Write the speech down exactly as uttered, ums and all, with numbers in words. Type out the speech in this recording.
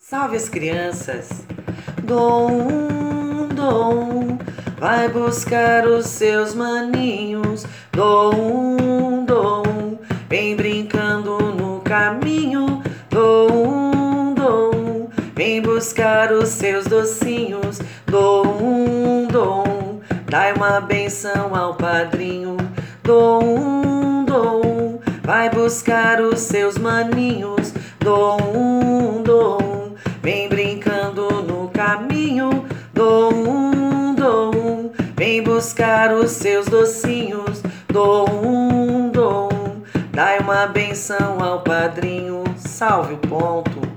Salve as crianças! Dom, dom, vai buscar os seus maninhos. Dom, dom, vem brincando no caminho. Dom, dom, vem buscar os seus docinhos. Dom, dom, dai uma benção ao padrinho. Dom, dom, vai buscar os seus maninhos. Dom, dom, vem brincando no caminho. Dom, dom, vem buscar os seus docinhos. Dom, dom, dai uma benção ao padrinho. Salve o ponto.